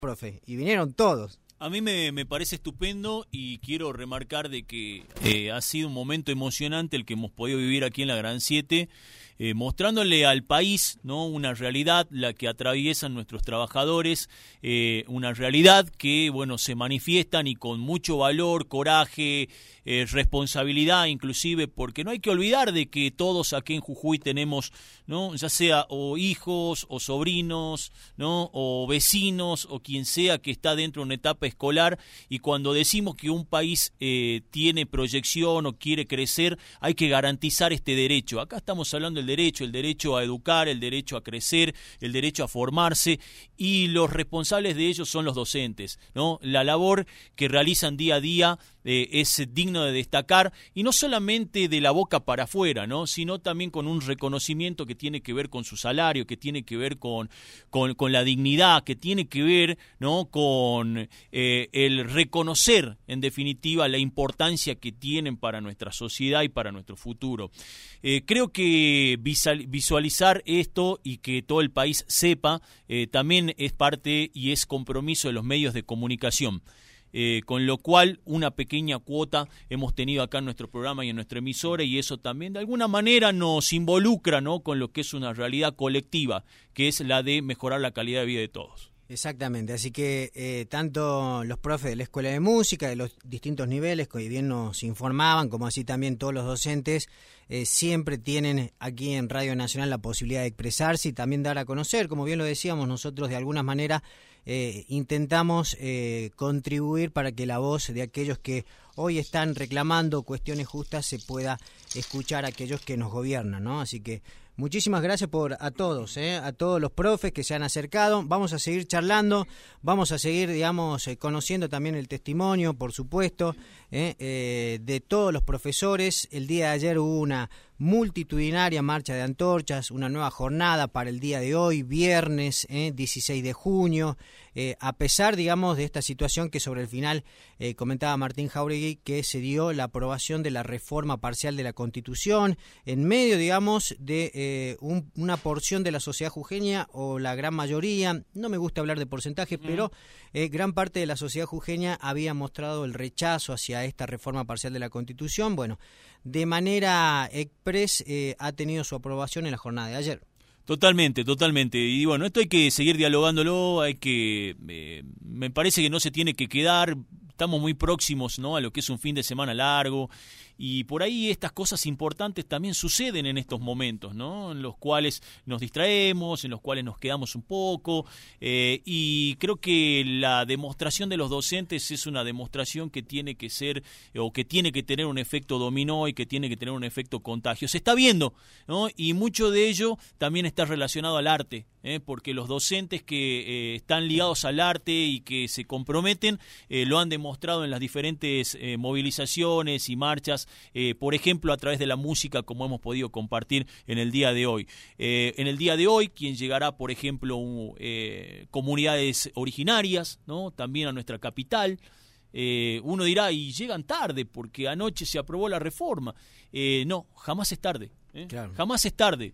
profe, y vinieron todos. A mí me parece estupendo y quiero remarcar de que ha sido un momento emocionante el que hemos podido vivir aquí en la Gran 7, mostrándole al país, ¿no?, una realidad, la que atraviesan nuestros trabajadores, una realidad que, bueno, se manifiestan y con mucho valor, coraje, responsabilidad inclusive, porque no hay que olvidar de que todos aquí en Jujuy tenemos, ¿no?, ya sea o hijos o sobrinos, ¿no?, o vecinos o quien sea que está dentro de una etapa escolar, y cuando decimos que un país tiene proyección o quiere crecer, hay que garantizar este derecho. Acá estamos hablando del derecho a educar, el derecho a crecer, el derecho a formarse, y los responsables de ello son los docentes, ¿no? La labor que realizan día a día es digno de destacar, y no solamente de la boca para afuera, ¿no?, sino también con un reconocimiento que tiene que ver con su salario, que tiene que ver con la dignidad, que tiene que ver, ¿no?, con el reconocer, en definitiva, la importancia que tienen para nuestra sociedad y para nuestro futuro. Creo que visualizar esto y que todo el país sepa también es parte y es compromiso de los medios de comunicación. Con lo cual una pequeña cuota hemos tenido acá en nuestro programa y en nuestra emisora, y eso también de alguna manera nos involucra, ¿no?, con lo que es una realidad colectiva, que es la de mejorar la calidad de vida de todos. Exactamente, así que tanto los profes de la Escuela de Música, de los distintos niveles, que bien nos informaban, como así también todos los docentes, siempre tienen aquí en Radio Nacional la posibilidad de expresarse y también dar a conocer, como bien lo decíamos, nosotros de alguna manera intentamos contribuir para que la voz de aquellos que hoy están reclamando cuestiones justas se pueda escuchar a aquellos que nos gobiernan, ¿no? Así que muchísimas gracias a todos los profes que se han acercado. Vamos a seguir charlando, vamos a seguir, conociendo también el testimonio, por supuesto, de todos los profesores. El día de ayer hubo una multitudinaria marcha de antorchas, una nueva jornada para el día de hoy, viernes 16 de junio, a pesar, de esta situación que sobre el final comentaba Martín Jauregui, que se dio la aprobación de la reforma parcial de la Constitución, en medio, de una porción de la sociedad jujeña, o la gran mayoría, no me gusta hablar de porcentaje, pero gran parte de la sociedad jujeña había mostrado el rechazo hacia esta reforma parcial de la Constitución. Bueno, de manera express ha tenido su aprobación en la jornada de ayer. Totalmente. Y bueno, esto hay que seguir dialogándolo, me parece que no se tiene que quedar, estamos muy próximos, ¿no?, a lo que es un fin de semana largo, y por ahí estas cosas importantes también suceden en estos momentos, ¿no?, en los cuales nos distraemos, en los cuales nos quedamos un poco, y creo que la demostración de los docentes es una demostración que tiene que ser, o que tiene que tener un efecto dominó y que tiene que tener un efecto contagio. Se está viendo, ¿no?, y mucho de ello también está relacionado al arte, porque los docentes que están ligados al arte y que se comprometen lo han demostrado en las diferentes movilizaciones y marchas, por ejemplo a través de la música, como hemos podido compartir en el día de hoy. En el día de hoy, quien llegará, por ejemplo, comunidades originarias, ¿no?, también a nuestra capital. Uno dirá, y llegan tarde porque anoche se aprobó la reforma. No, jamás es tarde. Claro. Jamás es tarde.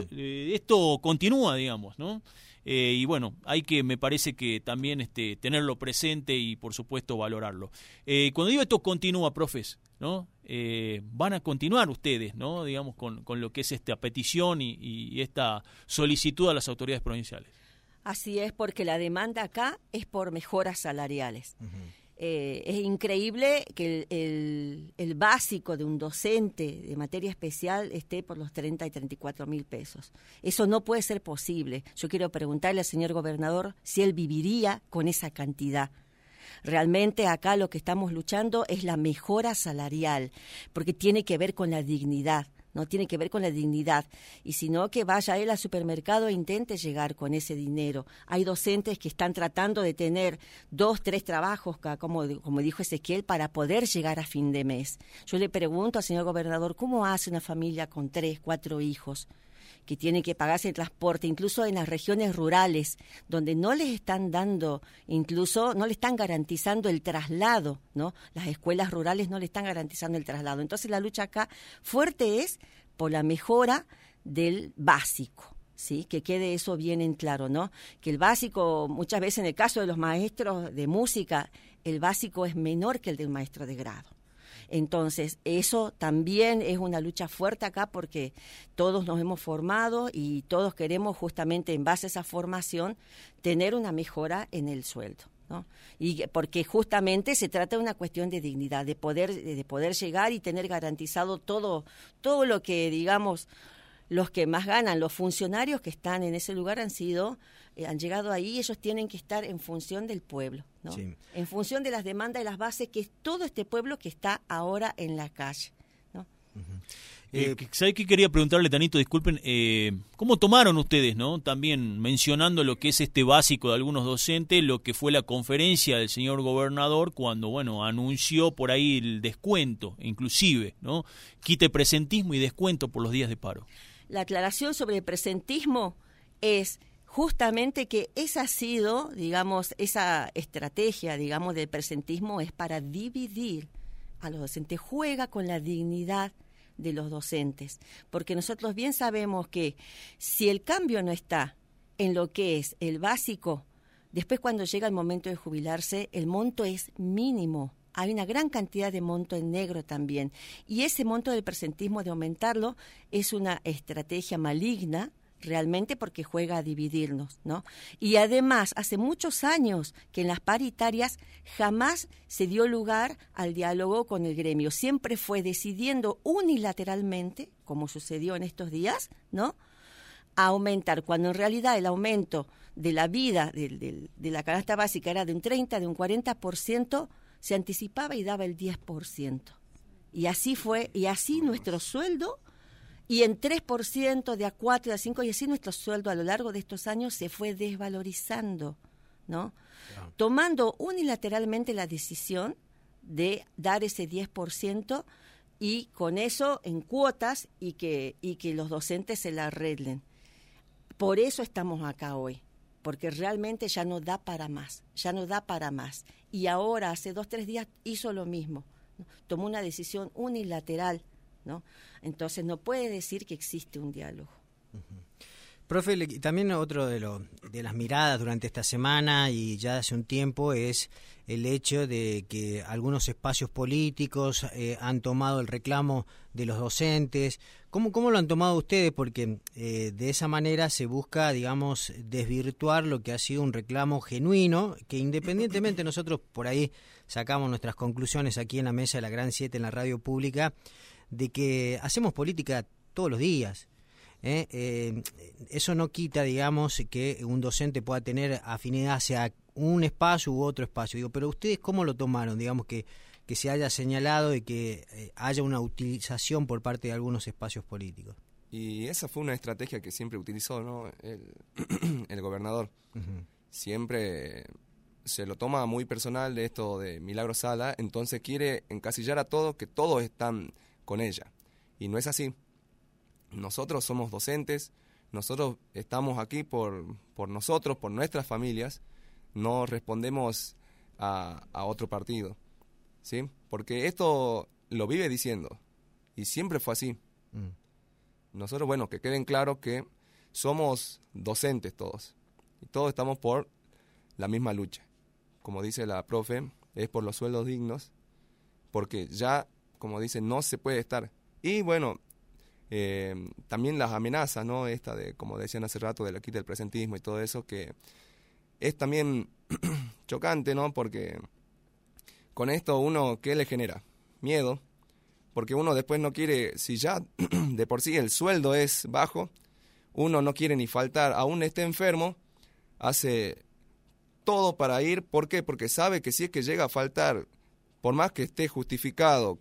Esto continúa, ¿no? Y bueno, me parece que también tenerlo presente y por supuesto valorarlo. Cuando digo esto continúa, profes, ¿no? Van a continuar ustedes, ¿no?, con lo que es esta petición y esta solicitud a las autoridades provinciales. Así es, porque la demanda acá es por mejoras salariales. Uh-huh. Es increíble que el básico de un docente de materia especial esté por los 30 y 34 mil pesos. Eso no puede ser posible. Yo quiero preguntarle al señor gobernador si él viviría con esa cantidad. Realmente acá lo que estamos luchando es la mejora salarial, porque tiene que ver con la dignidad. No tiene que ver con la dignidad, y sino que vaya él al supermercado e intente llegar con ese dinero. Hay docentes que están tratando de tener 2, 3 trabajos, como dijo Ezequiel, para poder llegar a fin de mes. Yo le pregunto al señor gobernador, ¿cómo hace una familia con 3, 4 hijos? Que tienen que pagarse el transporte, incluso en las regiones rurales, donde no les están dando, incluso no le están garantizando el traslado, ¿no? Las escuelas rurales no le están garantizando el traslado. Entonces la lucha acá fuerte es por la mejora del básico. Sí, que quede eso bien en claro, ¿no? Que el básico, muchas veces en el caso de los maestros de música, el básico es menor que el del maestro de grado. Entonces, eso también es una lucha fuerte acá porque todos nos hemos formado y todos queremos justamente en base a esa formación tener una mejora en el sueldo, ¿no? Y porque justamente se trata de una cuestión de dignidad, de poder llegar y tener garantizado todo lo que, digamos, los que más ganan, los funcionarios que están en ese lugar han llegado ahí, ellos tienen que estar en función del pueblo, ¿no? Sí. En función de las demandas y las bases que es todo este pueblo que está ahora en la calle, ¿no? ¿Sabe qué quería preguntarle, Tanito? Disculpen, ¿cómo tomaron ustedes, no? También mencionando lo que es este básico de algunos docentes, lo que fue la conferencia del señor gobernador cuando, bueno, anunció por ahí el descuento, inclusive, ¿no? Quite presentismo y descuento por los días de paro. La aclaración sobre el presentismo es justamente que esa ha sido, digamos, esa estrategia, digamos, del presentismo es para dividir a los docentes, juega con la dignidad de los docentes, porque nosotros bien sabemos que si el cambio no está en lo que es el básico, después cuando llega el momento de jubilarse, el monto es mínimo. Hay una gran cantidad de monto en negro también. Y ese monto del presentismo de aumentarlo es una estrategia maligna, realmente, porque juega a dividirnos, ¿no? Y además, hace muchos años que en las paritarias jamás se dio lugar al diálogo con el gremio. Siempre fue decidiendo unilateralmente, como sucedió en estos días, ¿no?, a aumentar, cuando en realidad el aumento de la vida de la canasta básica era de un 30%, de un 40%, se anticipaba y daba el 10%. Y así fue, y así nuestro sueldo, y en 3%, de a 4, de a 5, y así nuestro sueldo a lo largo de estos años se fue desvalorizando, ¿no? Claro. Tomando unilateralmente la decisión de dar ese 10% y con eso en cuotas y que los docentes se la arreglen. Por eso estamos acá hoy, porque realmente ya no da para más, Y ahora, hace 2-3 días, hizo lo mismo, ¿no? Tomó una decisión unilateral, ¿no? Entonces no puede decir que existe un diálogo. Uh-huh. Profe, también otro de las miradas durante esta semana y ya hace un tiempo es el hecho de que algunos espacios políticos han tomado el reclamo de los docentes. ¿Cómo lo han tomado ustedes? Porque de esa manera se busca, digamos, desvirtuar lo que ha sido un reclamo genuino, que independientemente nosotros por ahí sacamos nuestras conclusiones aquí en la mesa de la Gran 7 en la radio pública, de que hacemos política todos los días. Eso no quita, digamos, que un docente pueda tener afinidad hacia un espacio u otro espacio. Pero ustedes, ¿cómo lo tomaron? Digamos que se haya señalado y que haya una utilización por parte de algunos espacios políticos. Y esa fue una estrategia que siempre utilizó, ¿no?, el gobernador. Uh-huh. Siempre se lo toma muy personal de esto de Milagro Sala, entonces quiere encasillar a todos, que todos están con ella. Y no es así. Nosotros somos docentes, nosotros estamos aquí por nosotros, por nuestras familias, no respondemos a otro partido, ¿sí? Porque esto lo vive diciendo, y siempre fue así. Nosotros, bueno, que queden claro que somos docentes todos, y todos estamos por la misma lucha. Como dice la profe, es por los sueldos dignos, porque ya, como dice, no se puede estar. Y bueno, también las amenazas, ¿no? Esta de, como decían hace rato, de la quita del presentismo y todo eso, que es también chocante, ¿no? Porque con esto uno, ¿qué le genera? Miedo, porque uno después no quiere, si ya de por sí el sueldo es bajo, uno no quiere ni faltar, aún esté enfermo, hace todo para ir. ¿Por qué? Porque sabe que si es que llega a faltar, por más que esté justificado,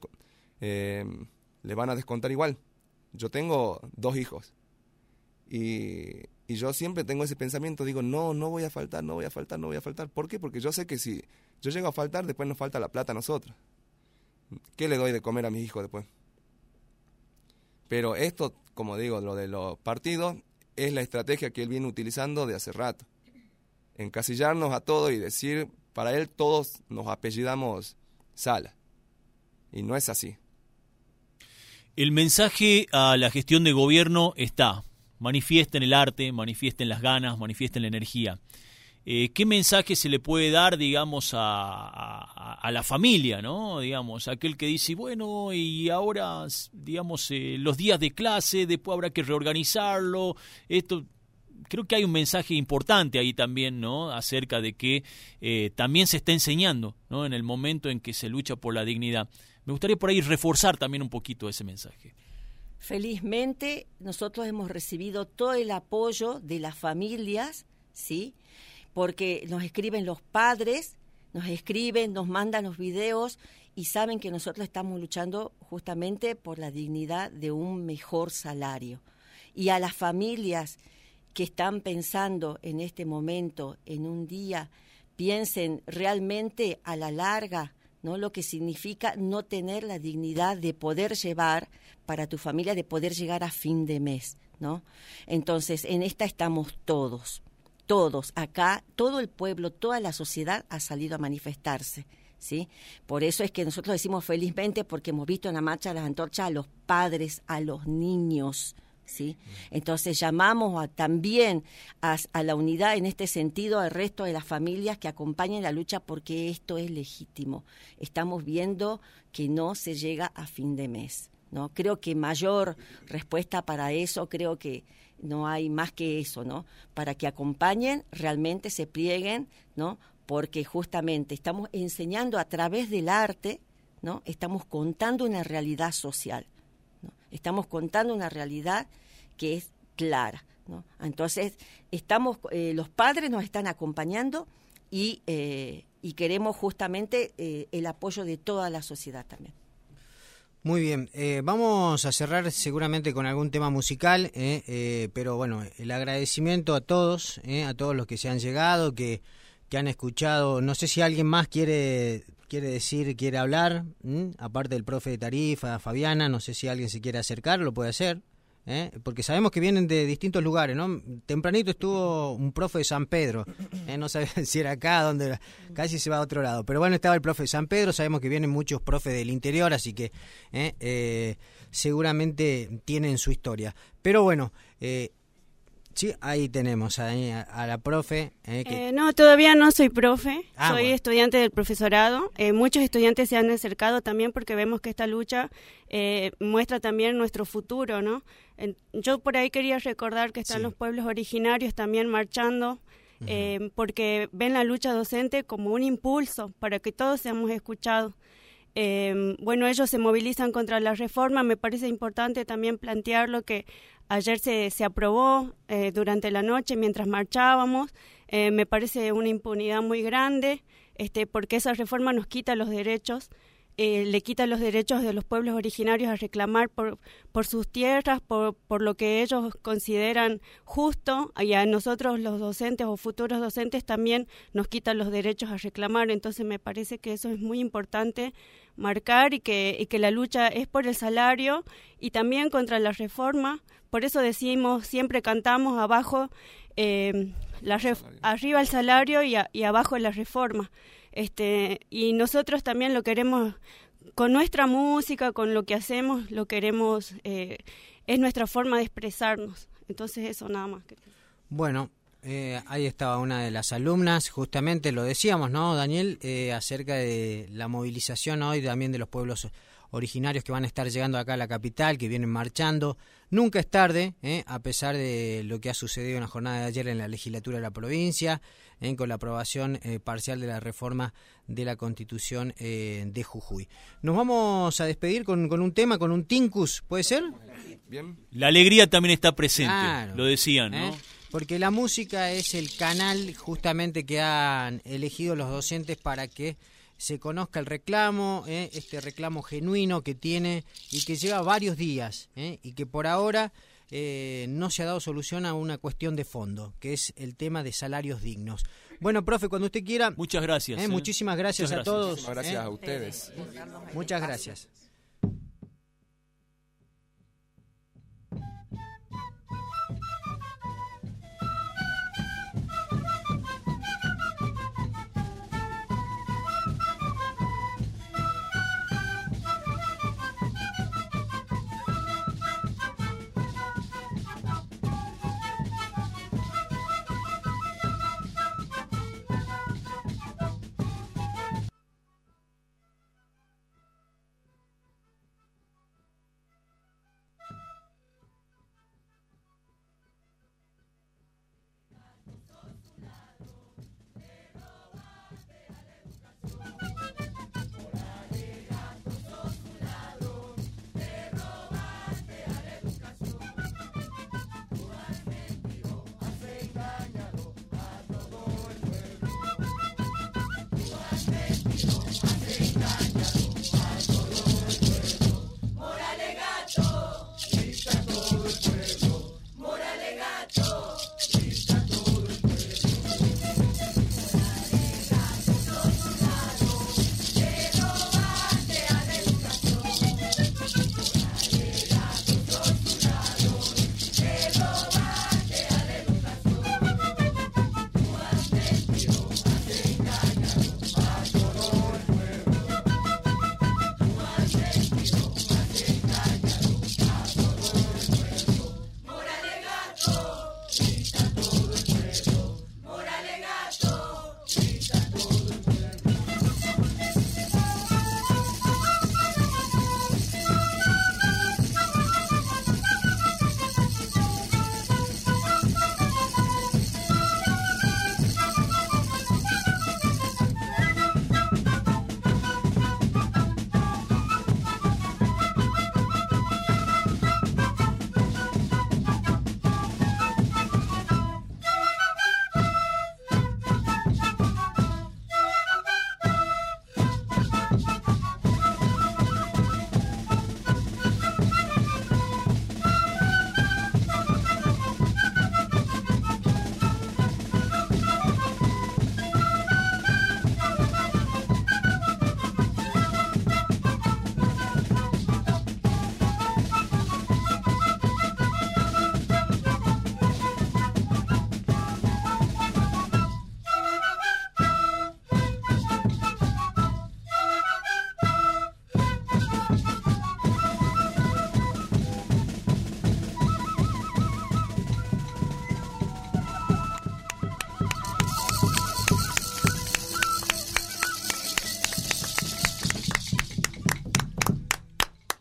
le van a descontar igual. Yo tengo 2 hijos y yo siempre tengo ese pensamiento, digo, no voy a faltar. ¿Por qué? Porque yo sé que si yo llego a faltar, después nos falta la plata a nosotros. ¿Qué le doy de comer a mis hijos después? Pero esto, como digo, lo de los partidos, es la estrategia que él viene utilizando de hace rato. Encasillarnos a todos y decir, para él todos nos apellidamos Sala. Y no es así. El mensaje a la gestión de gobierno está. manifiesten el arte, manifiesten las ganas, manifiesten la energía. ¿Qué mensaje se le puede dar, digamos, a la familia, ¿no? Digamos, aquel que dice, bueno, y ahora, digamos, los días de clase, después habrá que reorganizarlo, esto... Creo que hay un mensaje importante ahí también, ¿no? Acerca de que también se está enseñando, ¿no? En el momento en que se lucha por la dignidad. Me gustaría por ahí reforzar también un poquito ese mensaje. Felizmente nosotros hemos recibido todo el apoyo de las familias, ¿sí? Porque nos escriben los padres, nos escriben, nos mandan los videos y saben que nosotros estamos luchando justamente por la dignidad de un mejor salario. Y a las familias que están pensando en este momento, en un día, piensen realmente a la larga, ¿no? Lo que significa no tener la dignidad de poder llevar para tu familia, de poder llegar a fin de mes, ¿no? Entonces, en esta estamos todos, acá, todo el pueblo, toda la sociedad ha salido a manifestarse, ¿sí? Por eso es que nosotros decimos felizmente, porque hemos visto en la marcha de las antorchas a los padres, a los niños, ¿sí? Entonces llamamos también a la unidad en este sentido al resto de las familias que acompañen la lucha, porque esto es legítimo. Estamos viendo que no se llega a fin de mes, ¿no? Creo que mayor respuesta para eso, creo que no hay más que eso, ¿no? Para que acompañen, realmente se plieguen, ¿no? Porque justamente estamos enseñando a través del arte, ¿no? Estamos contando una realidad social, ¿no? Estamos contando una realidad que es clara, ¿no? Entonces, los padres nos están acompañando y queremos justamente el apoyo de toda la sociedad también. Muy bien, vamos a cerrar seguramente con algún tema musical, pero bueno, el agradecimiento a todos los que se han llegado, que han escuchado. No sé si alguien más quiere hablar, aparte del profe de Tarifa, Fabiana, no sé si alguien se quiere acercar, lo puede hacer. Porque sabemos que vienen de distintos lugares, ¿no? Tempranito estuvo un profe de San Pedro, no sabía si era acá, donde era, casi se va a otro lado, pero bueno, estaba el profe de San Pedro. Sabemos que vienen muchos profes del interior, así que seguramente tienen su historia, pero bueno, sí, ahí tenemos a la profe. No, todavía no soy profe, soy bueno. Estudiante del profesorado. Muchos estudiantes se han acercado también porque vemos que esta lucha muestra también nuestro futuro, ¿no? Yo por ahí quería recordar que están los pueblos originarios también marchando, porque ven la lucha docente como un impulso para que todos seamos escuchados. Bueno, ellos se movilizan contra la reforma. Me parece importante también plantearlo que ayer se aprobó durante la noche mientras marchábamos. Me parece una impunidad muy grande, porque esa reforma nos quita los derechos, le quita los derechos de los pueblos originarios a reclamar por sus tierras, por lo que ellos consideran justo, y a nosotros los docentes o futuros docentes también nos quitan los derechos a reclamar. Entonces me parece que eso es muy importante marcar, y que la lucha es por el salario y también contra la reforma. Por eso decimos, siempre cantamos abajo, arriba el salario y abajo la reforma. Y nosotros también lo queremos con nuestra música, con lo que hacemos, lo queremos, es nuestra forma de expresarnos. Entonces eso nada más. Bueno, ahí estaba una de las alumnas, justamente lo decíamos, ¿no, Daniel? Acerca de la movilización hoy también de los pueblos originarios que van a estar llegando acá a la capital, que vienen marchando. Nunca es tarde, a pesar de lo que ha sucedido en la jornada de ayer en la legislatura de la provincia, con la aprobación parcial de la reforma de la Constitución de Jujuy. Nos vamos a despedir con un tema, con un Tincus, ¿puede ser? Bien. La alegría también está presente, claro, lo decían, ¿no? Porque la música es el canal justamente que han elegido los docentes para que se conozca el reclamo, este reclamo genuino que tiene y que lleva varios días, y que por ahora no se ha dado solución a una cuestión de fondo, que es el tema de salarios dignos. Bueno, profe, cuando usted quiera. Muchas gracias. Muchísimas gracias a todos. Muchísimas gracias a ustedes. Muchas gracias.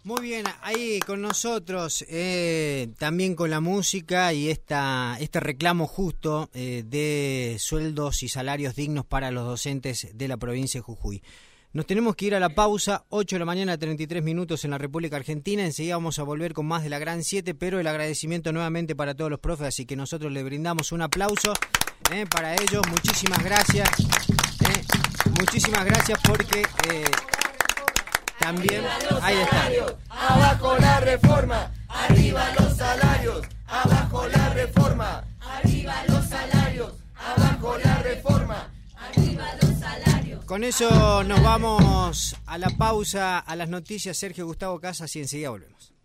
Muy bien, ahí con nosotros, también con la música y este reclamo justo de sueldos y salarios dignos para los docentes de la provincia de Jujuy. Nos tenemos que ir a la pausa, 8 de la mañana, 33 minutos en la República Argentina. Enseguida vamos a volver con más de la Gran 7, pero el agradecimiento nuevamente para todos los profes, así que nosotros le brindamos un aplauso para ellos. Muchísimas gracias. Muchísimas gracias porque también... Ahí está. Abajo la reforma, arriba los salarios. Abajo la reforma, arriba los salarios. Abajo la reforma, arriba los salarios. Con eso nos vamos a la pausa, a las noticias. Sergio Gustavo Casas y enseguida volvemos.